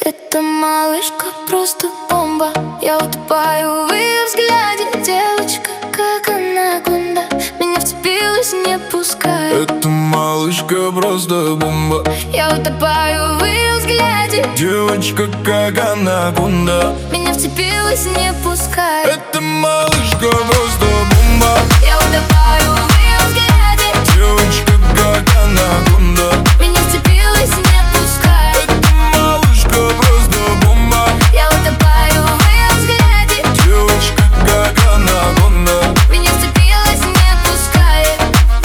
Эта малышка просто бомба. Я утопаю в ее взгляде. Девочка, как анаконда, меня вцепилась, не пускает. Эта малышка просто бомба. Я утопаю в ее взгляде. Девочка, как анаконда, меня вцепилась, не пускает. эта малышка просто бомба. Я утопаю в ее взгляде. Девочка, как анаконда, меня вцепилась, не пускает. эта малышка просто бомба. Я утопаю в ее взгляде. Девочка, как анаконда, меня вцепилась, не пускает.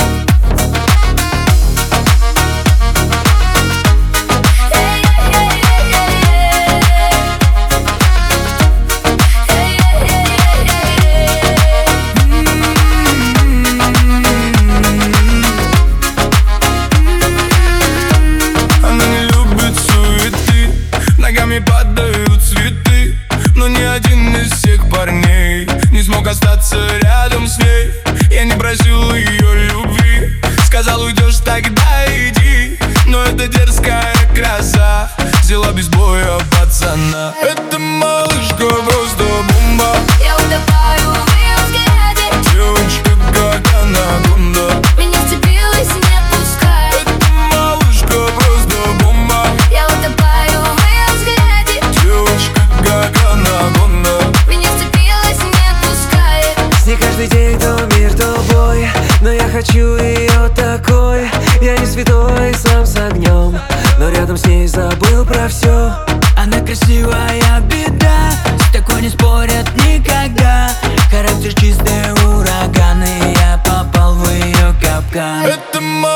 она не любит суеты, ногами падают цветы. Но ни один из всех парней не смог остаться рядом с ней. Я не просил ее любви, сказал, уйдешь, тогда иди. Но эта дерзкая краса взяла без боя пацана. Эта малышка просто бомба. Я утопаю в ее взгляде. Девочка, как анаконда, меня вцепилась, не пускает. эта малышка просто бомба. Я утопаю в ее взгляде. Девочка, как анаконда, меня вцепилась, не пускает. С ней каждый день то мир, то бой, но я хочу ее такой. Я не святой, сам с огнем, но рядом с ней забыл про все. Она красивая беда, с такой не спорят никогда. Характер чистый ураган, и я попал в ее капкан. эта малышка